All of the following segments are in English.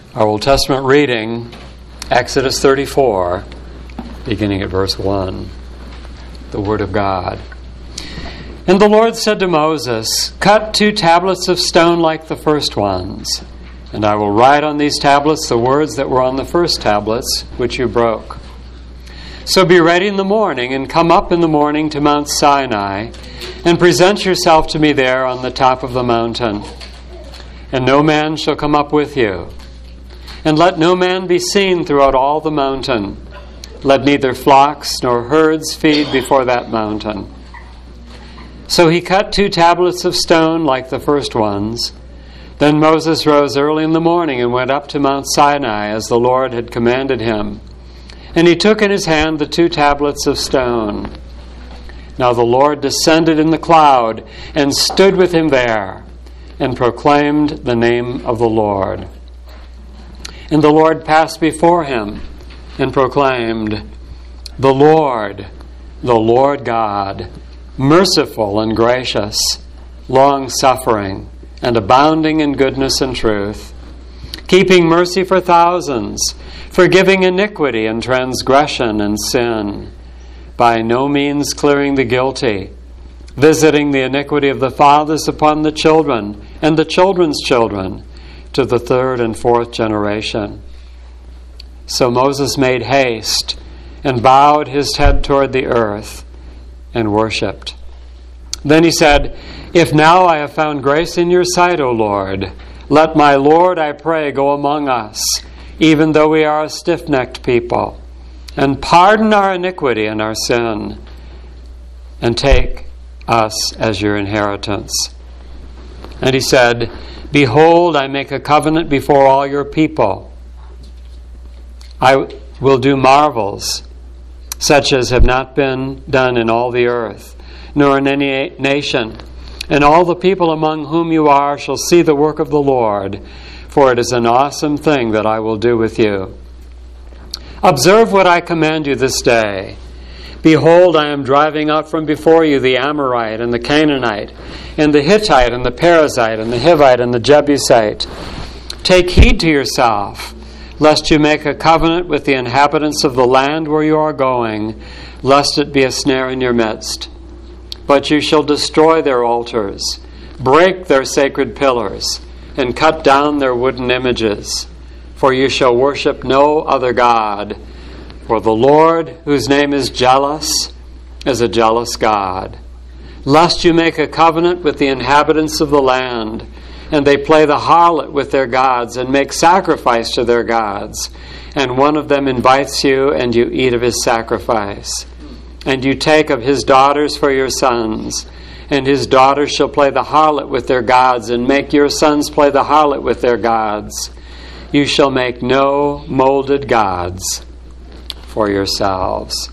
Our Old Testament reading, Exodus 34, beginning at verse 1. The Word of God. And the Lord said to Moses, "Cut 2 tablets of stone like the first ones, and I will write on these tablets the words that were on the first tablets, which you broke. So be ready in the morning, and come up in the morning to Mount Sinai, and present yourself to me there on the top of the mountain. And no man shall come up with you. And let no man be seen throughout all the mountain. Let neither flocks nor herds feed before that mountain." So he cut 2 tablets of stone like the first ones. Then Moses rose early in the morning and went up to Mount Sinai as the Lord had commanded him. And he took in his hand the 2 tablets of stone. Now the Lord descended in the cloud and stood with him there and proclaimed the name of the Lord. And the Lord passed before him and proclaimed, the Lord God, merciful and gracious, long-suffering, and abounding in goodness and truth, keeping mercy for thousands, forgiving iniquity and transgression and sin, by no means clearing the guilty, visiting the iniquity of the fathers upon the children and the children's children, to the 3rd and 4th generation. So Moses made haste and bowed his head toward the earth and worshipped. Then he said, "If now I have found grace in your sight, O Lord, let my Lord, I pray, go among us, even though we are a stiff-necked people, and pardon our iniquity and our sin, and take us as your inheritance." And he said, "Behold, I make a covenant before all your people. I will do marvels, such as have not been done in all the earth, nor in any nation. And all the people among whom you are shall see the work of the Lord, for it is an awesome thing that I will do with you. Observe what I command you this day. Behold, I am driving out from before you the Amorite and the Canaanite, and the Hittite and the Perizzite and the Hivite and the Jebusite. Take heed to yourself, lest you make a covenant with the inhabitants of the land where you are going, lest it be a snare in your midst. But you shall destroy their altars, break their sacred pillars, and cut down their wooden images. For you shall worship no other God. For the Lord, whose name is jealous, is a jealous God. Lest you make a covenant with the inhabitants of the land, and they play the harlot with their gods, and make sacrifice to their gods, and one of them invites you, and you eat of his sacrifice. And you take of his daughters for your sons, and his daughters shall play the harlot with their gods, and make your sons play the harlot with their gods. You shall make no molded gods for yourselves."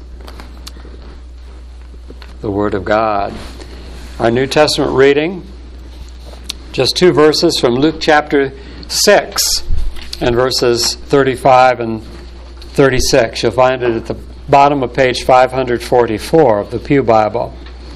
The Word of God. Our New Testament reading, just 2 verses from Luke chapter 6 and verses 35 and 36. You'll find it at the bottom of page 544 of the Pew Bible.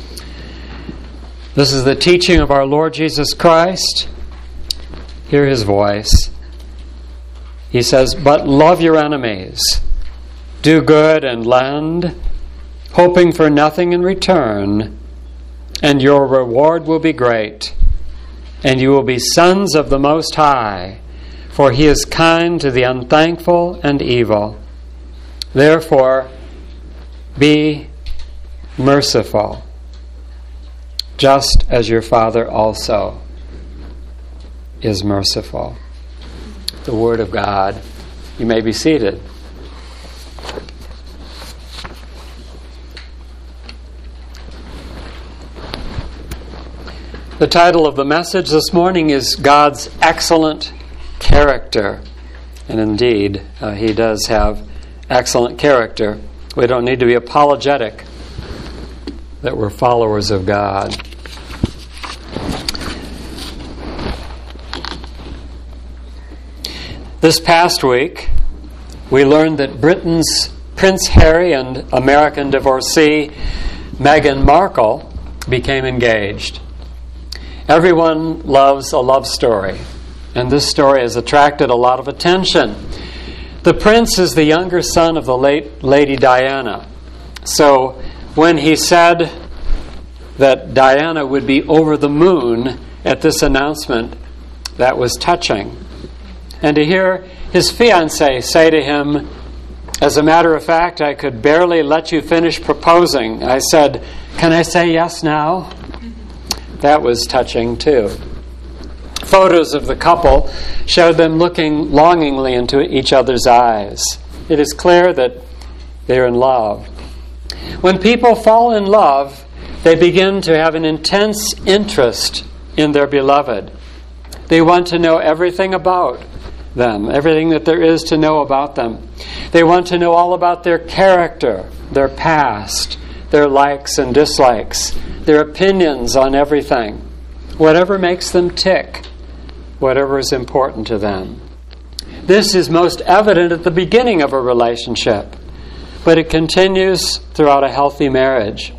This is the teaching of our Lord Jesus Christ. Hear his voice. He says, "But love your enemies, do good and lend, hoping for nothing in return, and your reward will be great, and you will be sons of the Most High, for he is kind to the unthankful and evil. Therefore, be merciful, just as your Father also is merciful." The Word of God. You may be seated. The title of the message this morning is God's Excellent Character. And indeed, he does have excellent character. We don't need to be apologetic that we're followers of God. This past week, we learned that Britain's Prince Harry and American divorcee Meghan Markle became engaged. Everyone loves a love story, And this story has attracted a lot of attention. The prince is the younger son of the late Lady Diana. So when he said that Diana would be over the moon at this announcement, that was touching. And to hear his fiancée say to him, "As a matter of fact, I could barely let you finish proposing. I said, 'Can I say yes now?'" That was touching too. Photos of the couple showed them looking longingly into each other's eyes. It is clear that they're in love. When people fall in love, they begin to have an intense interest in their beloved. They want to know everything about them, everything that there is to know about them. They want to know all about their character, their past, their likes and dislikes, their opinions on everything, whatever makes them tick, whatever is important to them. This is most evident at the beginning of a relationship, but it continues throughout a healthy marriage.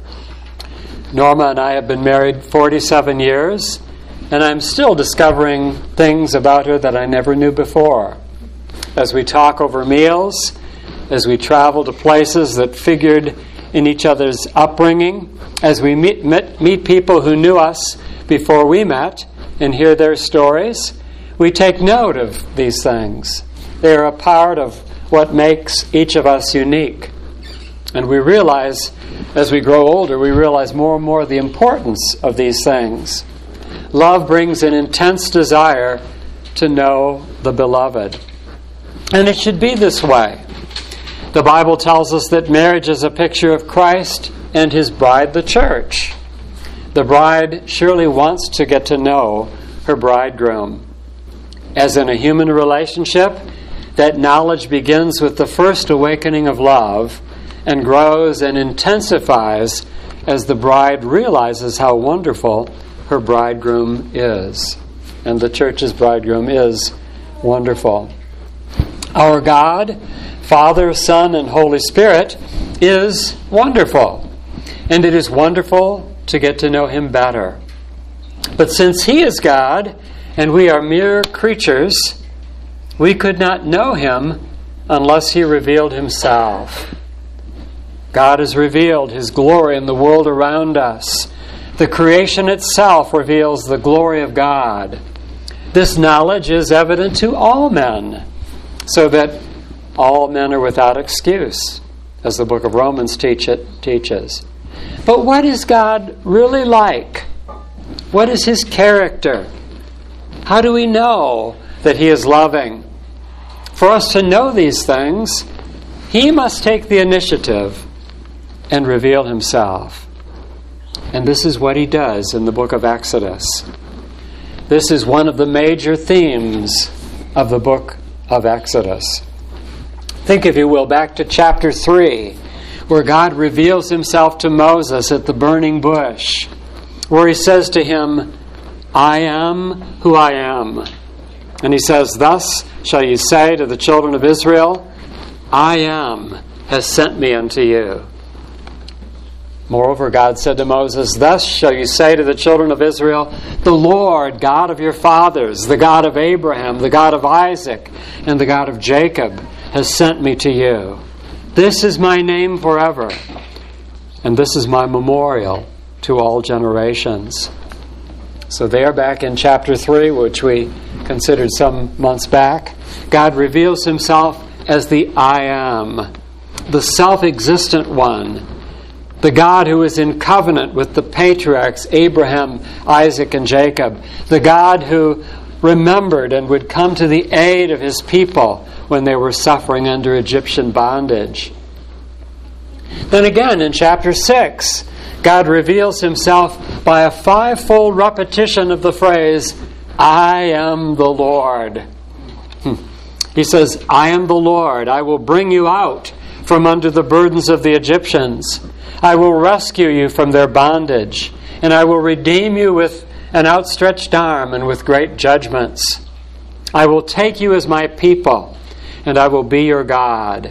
Norma and I have been married 47 years, and I'm still discovering things about her that I never knew before. As we talk over meals, as we travel to places that figured in each other's upbringing, as we meet people who knew us before we met and hear their stories, we take note of these things. They are a part of what makes each of us unique. And we realize, as we grow older, we realize more and more the importance of these things. Love brings an intense desire to know the beloved. And it should be this way. The Bible tells us that marriage is a picture of Christ and His bride, the church. The bride surely wants to get to know her bridegroom. As in a human relationship, that knowledge begins with the first awakening of love and grows and intensifies as the bride realizes how wonderful her bridegroom is. And the church's bridegroom is wonderful. Our God, Father, Son, and Holy Spirit, is wonderful. And it is wonderful to get to know Him better. But since He is God and we are mere creatures, we could not know Him unless He revealed Himself. God has revealed His glory in the world around us. The creation itself reveals the glory of God. This knowledge is evident to all men, so that all men are without excuse, as the book of Romans teaches. But what is God really like? What is His character? How do we know that He is loving? For us to know these things, He must take the initiative and reveal Himself. And this is what He does in the book of Exodus. This is one of the major themes of the book of Exodus. Think, if you will, back to chapter 3, where God reveals Himself to Moses at the burning bush, where He says to him, "I am who I am." And He says, "Thus shall you say to the children of Israel, I am has sent me unto you." Moreover, God said to Moses, "Thus shall you say to the children of Israel, the Lord, God of your fathers, the God of Abraham, the God of Isaac, and the God of Jacob, has sent me to you. This is my name forever, and this is my memorial to all generations." So there, back in chapter 3, which we considered some months back, God reveals Himself as the I am, the self-existent one, the God who is in covenant with the patriarchs Abraham, Isaac, and Jacob, the God who remembered and would come to the aid of His people when they were suffering under Egyptian bondage. Then again, in chapter 6, God reveals Himself by a fivefold repetition of the phrase, "I am the Lord." He says, "I am the Lord. I will bring you out from under the burdens of the Egyptians. I will rescue you from their bondage, and I will redeem you with an outstretched arm and with great judgments. I will take you as my people, and I will be your God.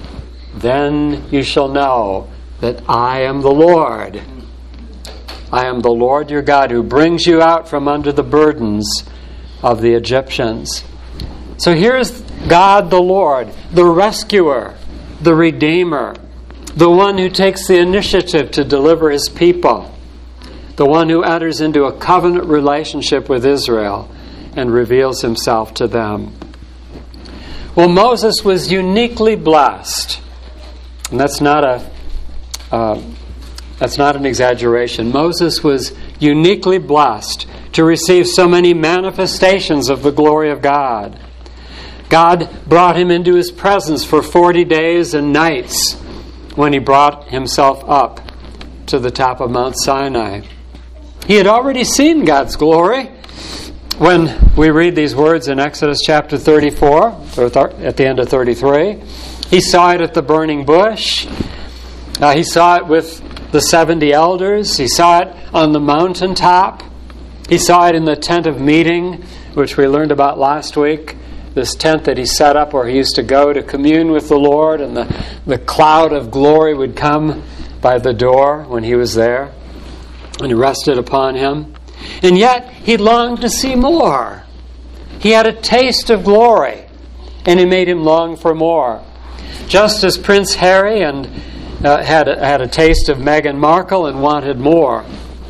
Then you shall know that I am the Lord. I am the Lord your God, who brings you out from under the burdens of the Egyptians. So here's God the Lord, the rescuer, the redeemer, the one who takes the initiative to deliver his people, the one who enters into a covenant relationship with Israel and reveals himself to them. Well, Moses was uniquely blessed, and that's not an exaggeration. Moses was uniquely blessed to receive so many manifestations of the glory of God. God brought him into his presence for 40 days and nights when he brought himself up to the top of Mount Sinai. He had already seen God's glory when we read these words in Exodus chapter 34, or at the end of 33. He saw it at the burning bush. He saw it with the 70 elders. He saw it on the mountaintop. He saw it in the tent of meeting, which we learned about last week. This tent that he set up where he used to go to commune with the Lord, and the cloud of glory would come by the door when he was there, and it rested upon him. And yet, he longed to see more. He had a taste of glory, and it made him long for more. Just as Prince Harry and had a taste of Meghan Markle and wanted more,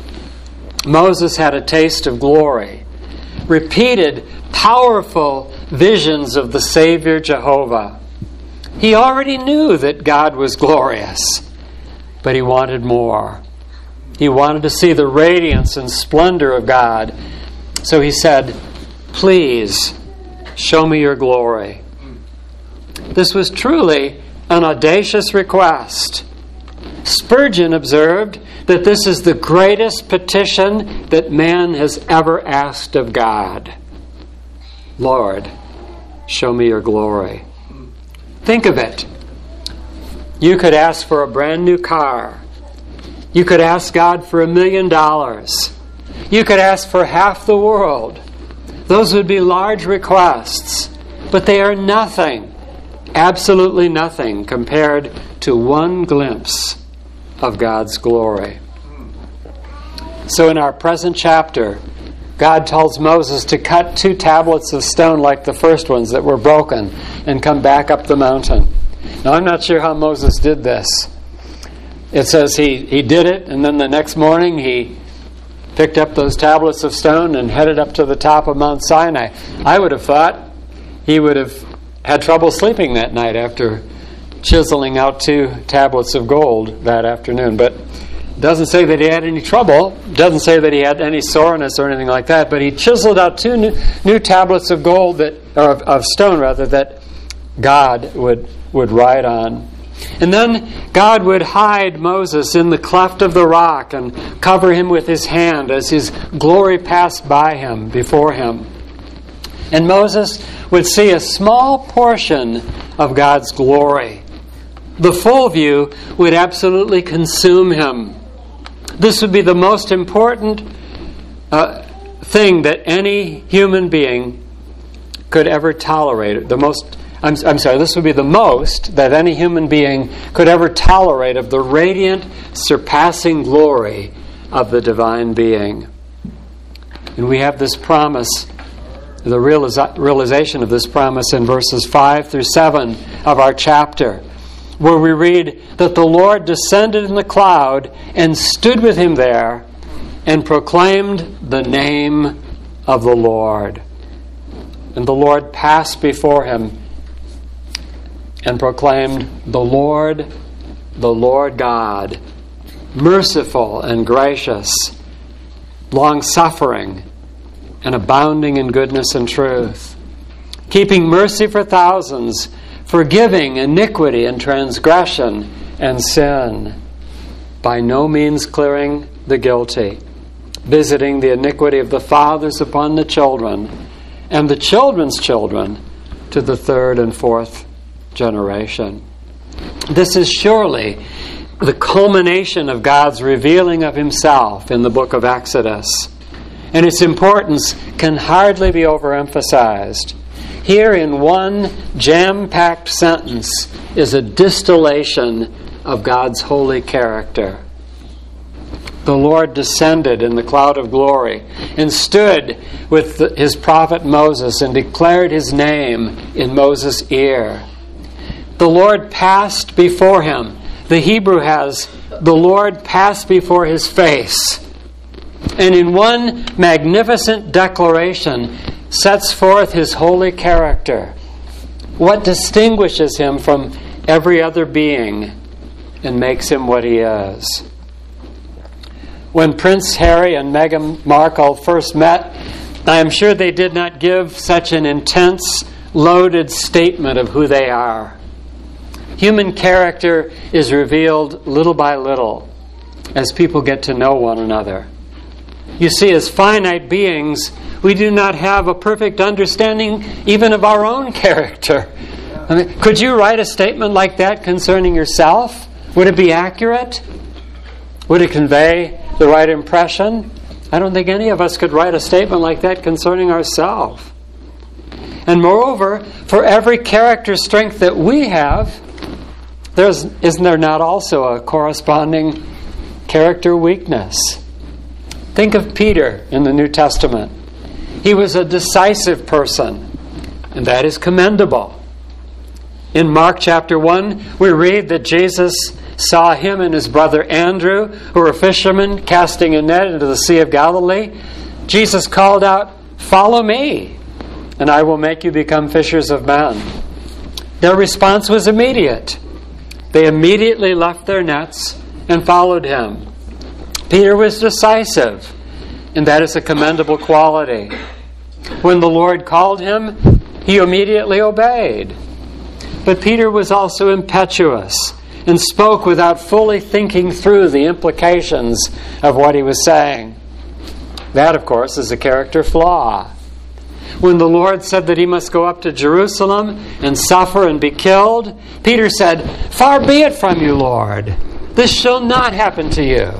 Moses had a taste of glory. Repeated, powerful visions of the Savior Jehovah. He already knew that God was glorious, but he wanted more. He wanted to see the radiance and splendor of God. So he said, "Please, show me your glory." This was truly an audacious request. Spurgeon observed that this is the greatest petition that man has ever asked of God. Lord, show me your glory. Think of it. You could ask for a brand new car. You could ask God for $1 million. You could ask for half the world. Those would be large requests, but they are nothing, absolutely nothing, compared to one glimpse of God's glory. So in our present chapter, God tells Moses to cut 2 tablets of stone like the first ones that were broken and come back up the mountain. Now, I'm not sure how Moses did this. It says he did it, and then the next morning he picked up those tablets of stone and headed up to the top of Mount Sinai. I would have thought he would have had trouble sleeping that night after chiseling out 2 tablets of gold that afternoon. But it doesn't say that he had any trouble. It doesn't say that he had any soreness or anything like that. But he chiseled out 2 new tablets of gold of stone that God would ride on. And then God would hide Moses in the cleft of the rock and cover him with his hand as his glory passed by him, before him. And Moses would see a small portion of God's glory. The full view would absolutely consume him. This would be the most important thing that any human being could ever tolerate. This would be the most that any human being could ever tolerate of the radiant, surpassing glory of the divine being. And we have this promise, the realization of this promise in verses 5 through 7 of our chapter, where we read that the Lord descended in the cloud and stood with him there and proclaimed the name of the Lord. And the Lord passed before him and proclaimed, the Lord God, merciful and gracious, long-suffering and abounding in goodness and truth, keeping mercy for thousands, forgiving iniquity and transgression and sin, by no means clearing the guilty, visiting the iniquity of the fathers upon the children, and the children's children to the 3rd and 4th generation. This is surely the culmination of God's revealing of himself in the book of Exodus, and its importance can hardly be overemphasized. Here in one jam-packed sentence is a distillation of God's holy character. the Lord descended in the cloud of glory and stood with his prophet Moses and declared his name in Moses' ear. The Lord passed before him. The Hebrew has, the Lord passed before his face. And in one magnificent declaration sets forth his holy character, what distinguishes him from every other being and makes him what he is. When Prince Harry and Meghan Markle first met, I am sure they did not give such an intense, loaded statement of who they are. Human character is revealed little by little as people get to know one another. You see, as finite beings, we do not have a perfect understanding even of our own character. I mean, could you write a statement like that concerning yourself? Would it be accurate? Would it convey the right impression? I don't think any of us could write a statement like that concerning ourselves. And moreover, for every character strength that we have, isn't there not also a corresponding character weakness? Think of Peter in the New Testament. He was a decisive person, and that is commendable. In Mark chapter 1, we read that Jesus saw him and his brother Andrew, who were fishermen, casting a net into the Sea of Galilee. Jesus called out, "Follow me, and I will make you become fishers of men." Their response was immediate. They immediately left their nets and followed him. Peter was decisive, and that is a commendable quality. When the Lord called him, he immediately obeyed. But Peter was also impetuous and spoke without fully thinking through the implications of what he was saying. That, of course, is a character flaw. When the Lord said that he must go up to Jerusalem and suffer and be killed, Peter said, "Far be it from you, Lord. This shall not happen to you."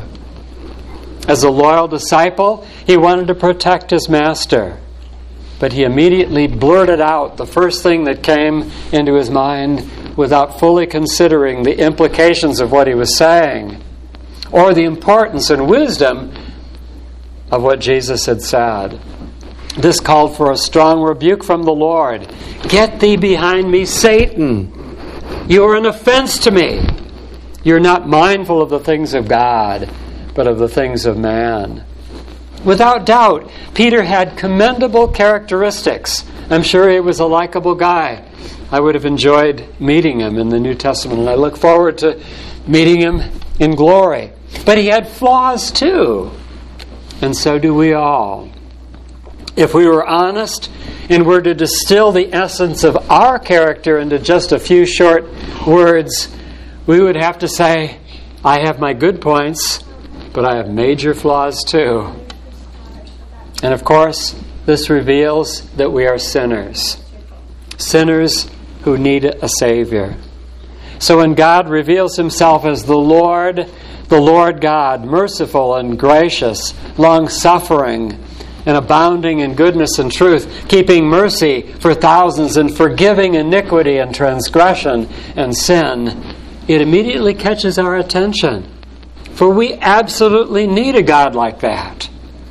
As a loyal disciple, he wanted to protect his master. But he immediately blurted out the first thing that came into his mind without fully considering the implications of what he was saying or the importance and wisdom of what Jesus had said. This called for a strong rebuke from the Lord. "Get thee behind me, Satan! You are an offense to me. You're not mindful of the things of God, but of the things of man." Without doubt, Peter had commendable characteristics. I'm sure he was a likable guy. I would have enjoyed meeting him in the New Testament, and I look forward to meeting him in glory. But he had flaws too, and so do we all. If we were honest and were to distill the essence of our character into just a few short words, we would have to say, I have my good points, but I have major flaws too. And of course, this reveals that we are sinners. Sinners who need a Savior. So when God reveals himself as the Lord God, merciful and gracious, long-suffering, and abounding in goodness and truth, keeping mercy for thousands and forgiving iniquity and transgression and sin, it immediately catches our attention. For we absolutely need a God like that.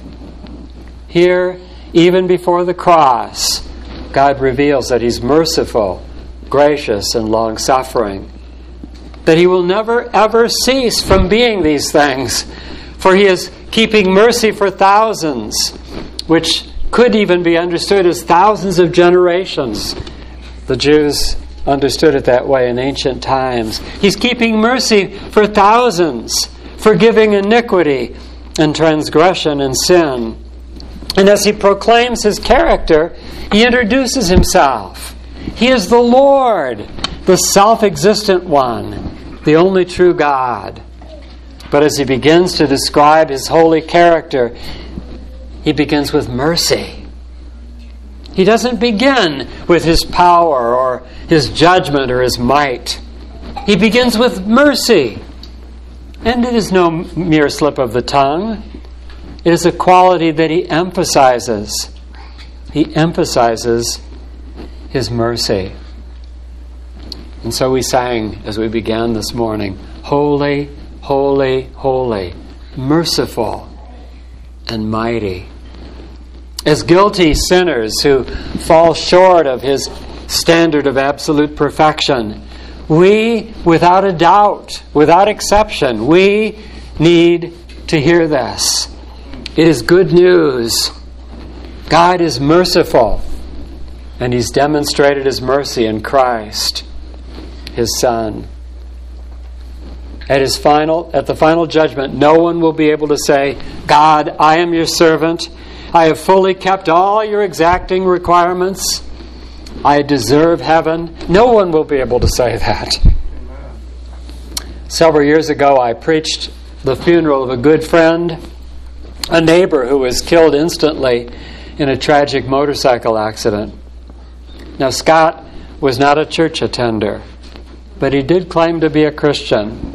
Here, even before the cross, God reveals that he's merciful, gracious, and long-suffering. That he will never, ever cease from being these things. For he is keeping mercy for thousands, which could even be understood as thousands of generations. The Jews understood it that way in ancient times. He's keeping mercy for thousands, forgiving iniquity and transgression and sin. And as he proclaims his character, he introduces himself. He is the Lord, the self-existent one, the only true God. But as he begins to describe his holy character, he begins with mercy. He doesn't begin with his power or his judgment or his might. He begins with mercy. And it is no mere slip of the tongue. It is a quality that he emphasizes. He emphasizes his mercy. And so we sang as we began this morning, "Holy, holy, holy, merciful and mighty. As guilty sinners who fall short of His standard of absolute perfection, we, without a doubt, without exception, we need to hear this. It is good news. God is merciful, and He's demonstrated His mercy in Christ, His Son. At the final judgment, no one will be able to say, God, I am your servant. I have fully kept all your exacting requirements. I deserve heaven. No one will be able to say that. Several years ago, I preached the funeral of a good friend, a neighbor who was killed instantly in a tragic motorcycle accident. Now, Scott was not a church attender, but he did claim to be a Christian.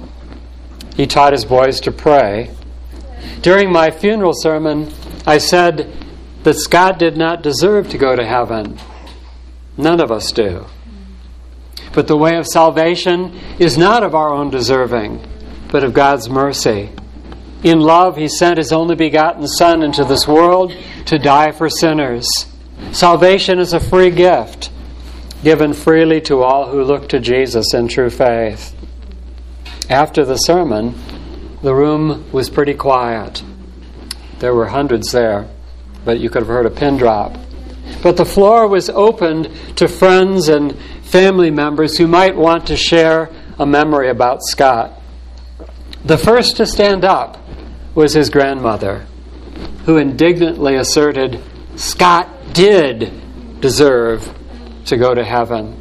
He taught his boys to pray. During my funeral sermon, I said that Scott did not deserve to go to heaven. None of us do. But the way of salvation is not of our own deserving, but of God's mercy. In love, He sent His only begotten Son into this world to die for sinners. Salvation is a free gift, given freely to all who look to Jesus in true faith. After the sermon, the room was pretty quiet. There were hundreds there, but you could have heard a pin drop. But the floor was opened to friends and family members who might want to share a memory about Scott. The first to stand up was his grandmother, who indignantly asserted Scott did deserve to go to heaven.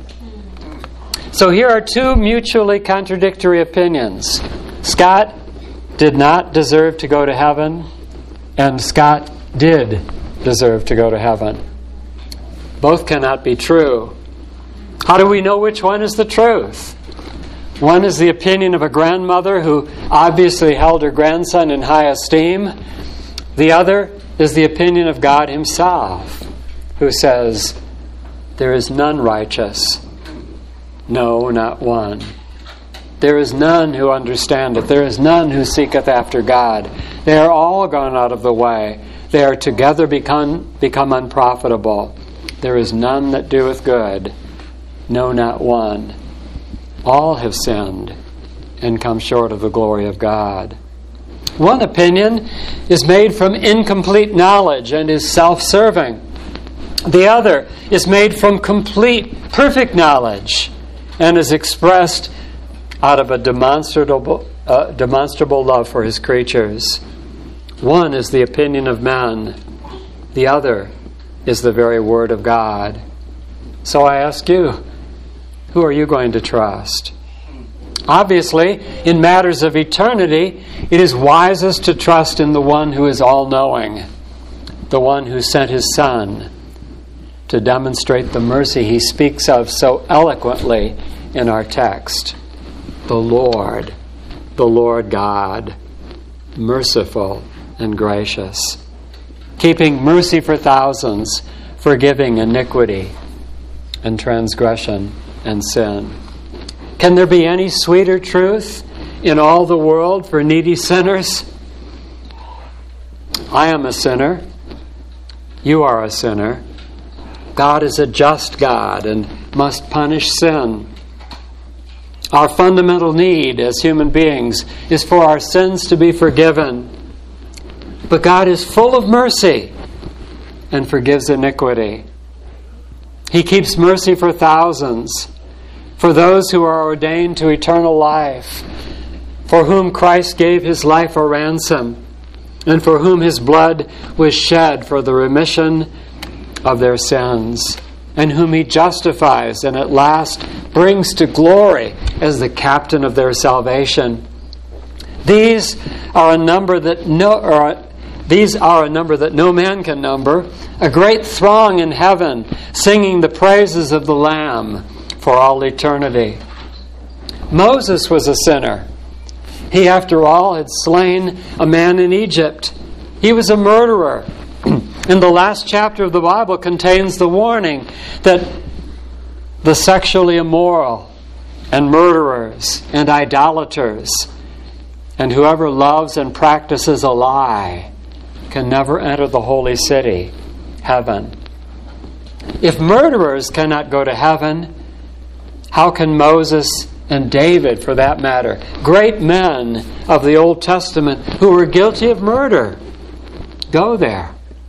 So here are two mutually contradictory opinions. Scott did not deserve to go to heaven, and Scott did deserve to go to heaven. Both cannot be true. How do we know which one is the truth? One is the opinion of a grandmother who obviously held her grandson in high esteem. The other is the opinion of God Himself, who says, there is none righteous. No, not one. There is none who understandeth. There is none who seeketh after God. They are all gone out of the way. They are together become unprofitable. There is none that doeth good. No, not one. All have sinned and come short of the glory of God. One opinion is made from incomplete knowledge and is self-serving. The other is made from complete, perfect knowledge and is expressed out of a demonstrable love for His creatures. One is the opinion of men. The other is the very Word of God. So I ask you, who are you going to trust? Obviously, in matters of eternity, it is wisest to trust in the one who is all-knowing, the one who sent His Son to demonstrate the mercy He speaks of so eloquently in our text. The Lord God, merciful and gracious, keeping mercy for thousands, forgiving iniquity and transgression and sin. Can there be any sweeter truth in all the world for needy sinners? I am a sinner. You are a sinner. God is a just God and must punish sin. Our fundamental need as human beings is for our sins to be forgiven. But God is full of mercy and forgives iniquity. He keeps mercy for thousands, for those who are ordained to eternal life, for whom Christ gave His life a ransom, and for whom His blood was shed for the remission of their sins, and whom He justifies and at last brings to glory as the captain of their salvation. These are a number that no man can number, a great throng in heaven singing the praises of the Lamb for all eternity. Moses was a sinner. He, after all, had slain a man in Egypt. He was a murderer. And the last chapter of the Bible contains the warning that the sexually immoral and murderers and idolaters And whoever loves and practices a lie can never enter the holy city, heaven. If murderers cannot go to heaven, how can Moses and David, for that matter, great men of the Old Testament who were guilty of murder, go there?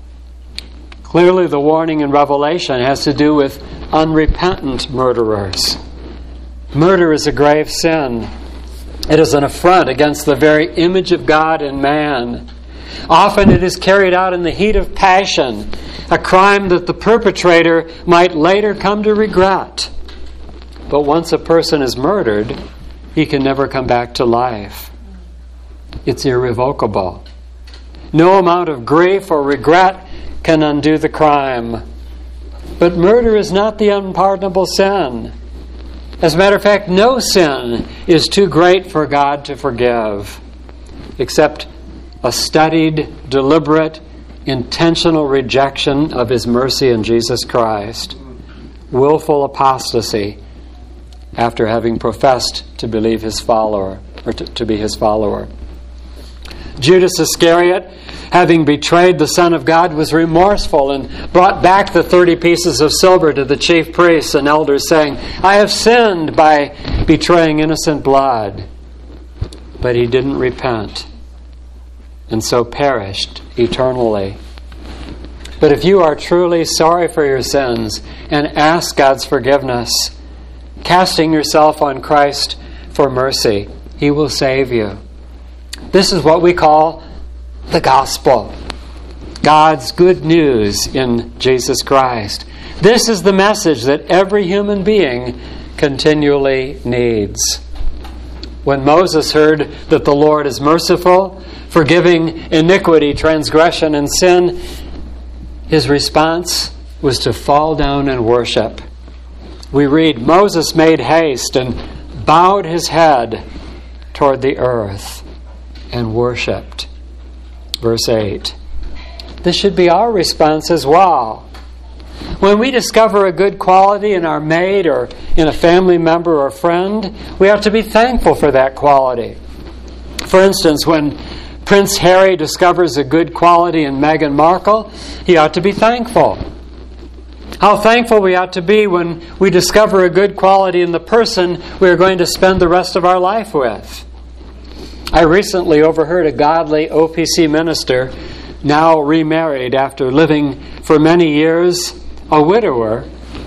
Clearly, the warning in Revelation has to do with unrepentant murderers. Murder is a grave sin. It is an affront against the very image of God in man. Often it is carried out in the heat of passion, a crime that the perpetrator might later come to regret. But once a person is murdered, he can never come back to life. It's irrevocable. No amount of grief or regret can undo the crime. But murder is not the unpardonable sin. As a matter of fact, no sin is too great for God to forgive, except a studied, deliberate, intentional rejection of His mercy in Jesus Christ. Willful apostasy after having professed to believe His follower, or to be His follower. Judas Iscariot, having betrayed the Son of God, was remorseful and brought back the 30 pieces of silver to the chief priests and elders, saying, "I have sinned by betraying innocent blood." But he didn't repent, and so perished eternally. But if you are truly sorry for your sins and ask God's forgiveness, casting yourself on Christ for mercy, He will save you. This is what we call the gospel. God's good news in Jesus Christ. This is the message that every human being continually needs. When Moses heard that the Lord is merciful, forgiving iniquity, transgression, and sin, his response was to fall down and worship. We read, Moses made haste and bowed his head toward the earth and worshipped. Verse 8. This should be our response as well. When we discover a good quality in our mate or in a family member or friend, we have to be thankful for that quality. For instance, when Prince Harry discovers a good quality in Meghan Markle, he ought to be thankful. How thankful we ought to be when we discover a good quality in the person we are going to spend the rest of our life with. I recently overheard a godly OPC minister, now remarried after living for many years, a widower,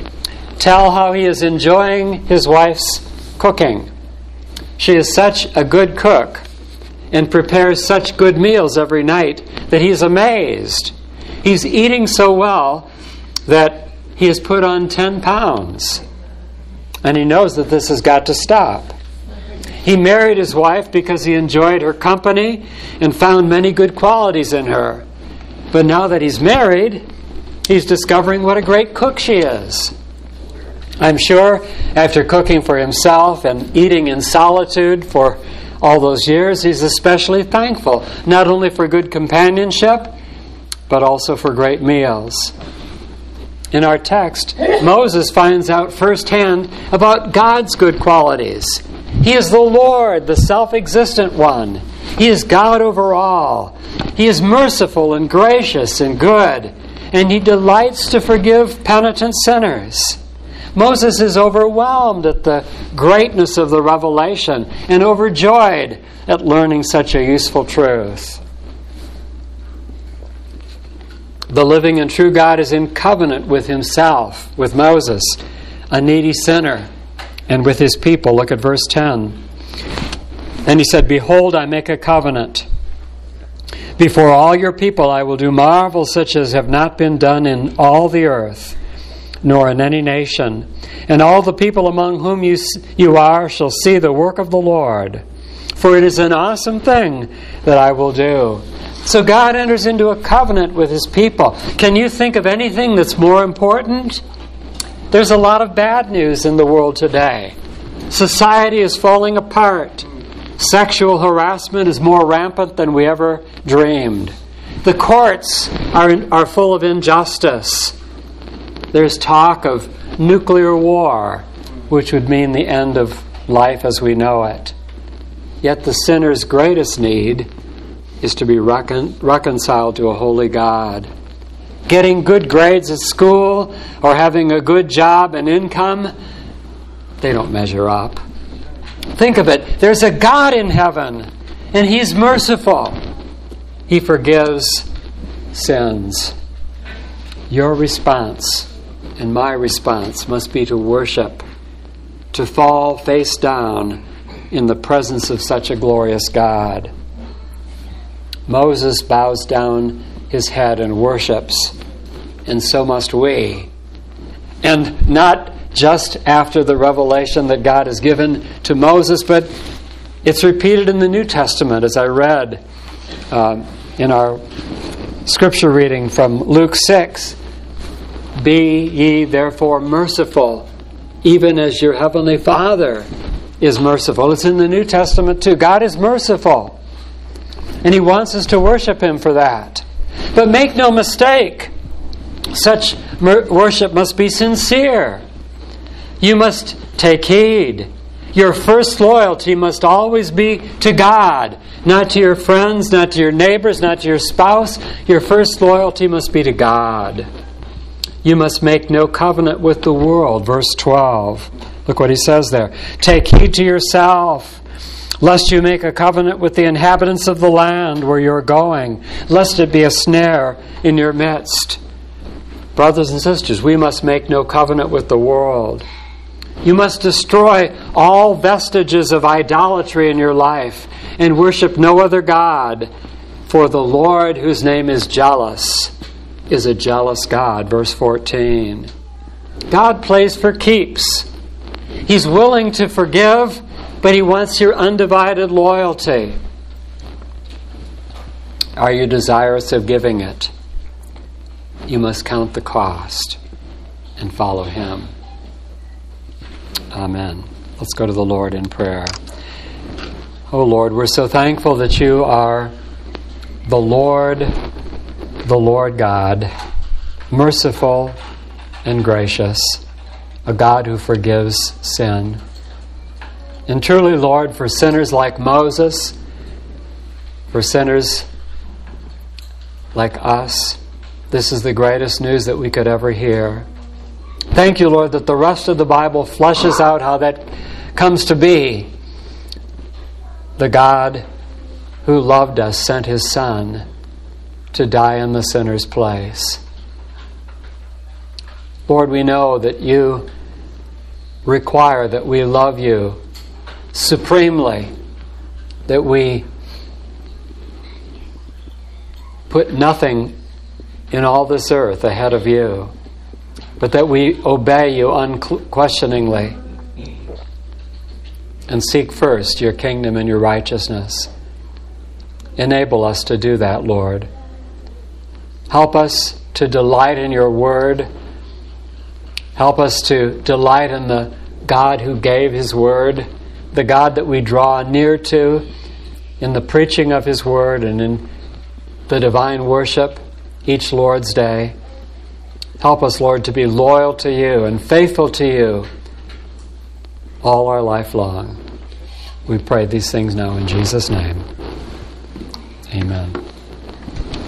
tell how he is enjoying his wife's cooking. She is such a good cook and prepares such good meals every night that he's amazed. He's eating so well that he has put on 10 pounds. And he knows that this has got to stop. He married his wife because he enjoyed her company and found many good qualities in her. But now that he's married, he's discovering what a great cook she is. I'm sure after cooking for himself and eating in solitude for all those years, he's especially thankful, not only for good companionship, but also for great meals. In our text, Moses finds out firsthand about God's good qualities. He is the Lord, the self-existent one. He is God over all. He is merciful and gracious and good, and He delights to forgive penitent sinners. Moses is overwhelmed at the greatness of the revelation and overjoyed at learning such a useful truth. The living and true God is in covenant with Himself, with Moses, a needy sinner, and with His people. Look at verse 10. And He said, "Behold, I make a covenant. Before all your people I will do marvels such as have not been done in all the earth, nor in any nation. And all the people among whom you are shall see the work of the Lord. For it is an awesome thing that I will do." So God enters into a covenant with His people. Can you think of anything that's more important? There's a lot of bad news in the world today. Society is falling apart. Sexual harassment is more rampant than we ever dreamed. The courts are full of injustice. There's talk of nuclear war, which would mean the end of life as we know it. Yet the sinner's greatest need is to be reconciled to a holy God. Getting good grades at school or having a good job and income, they don't measure up. Think of it. There's a God in heaven, and He's merciful. He forgives sins. Your response and my response must be to worship, to fall face down in the presence of such a glorious God. Moses bows down his head and worships, and so must we. And not just after the revelation that God has given to Moses, but it's repeated in the New Testament, as I read in our scripture reading from Luke 6. Be ye therefore merciful, even as your heavenly Father is merciful. It's in the New Testament too. God is merciful, and He wants us to worship Him for that. But make no mistake, such worship must be sincere. You must take heed. Your first loyalty must always be to God, not to your friends, not to your neighbors, not to your spouse. Your first loyalty must be to God. You must make no covenant with the world. Verse 12. Look what he says there. Take heed to yourself, lest you make a covenant with the inhabitants of the land where you're going, lest it be a snare in your midst. Brothers and sisters, we must make no covenant with the world. You must destroy all vestiges of idolatry in your life and worship no other God, for the Lord, whose name is jealous, is a jealous God. Verse 14. God plays for keeps. He's willing to forgive, but He wants your undivided loyalty. Are you desirous of giving it? You must count the cost and follow Him. Amen. Let's go to the Lord in prayer. Oh Lord, we're so thankful that You are the Lord God, merciful and gracious, a God who forgives sin. And truly, Lord, for sinners like Moses, for sinners like us, this is the greatest news that we could ever hear. Thank You, Lord, that the rest of the Bible fleshes out how that comes to be. The God who loved us sent His Son to die in the sinner's place. Lord, we know that You require that we love You supremely, that we put nothing in all this earth ahead of You, but that we obey You unquestioningly and seek first Your kingdom and Your righteousness. Enable us to do that, Lord. Help us to delight in Your word. Help us to delight in the God who gave His word, the God that we draw near to in the preaching of His word and in the divine worship each Lord's Day. Help us, Lord, to be loyal to You and faithful to You all our life long. We pray these things now in Jesus' name. Amen.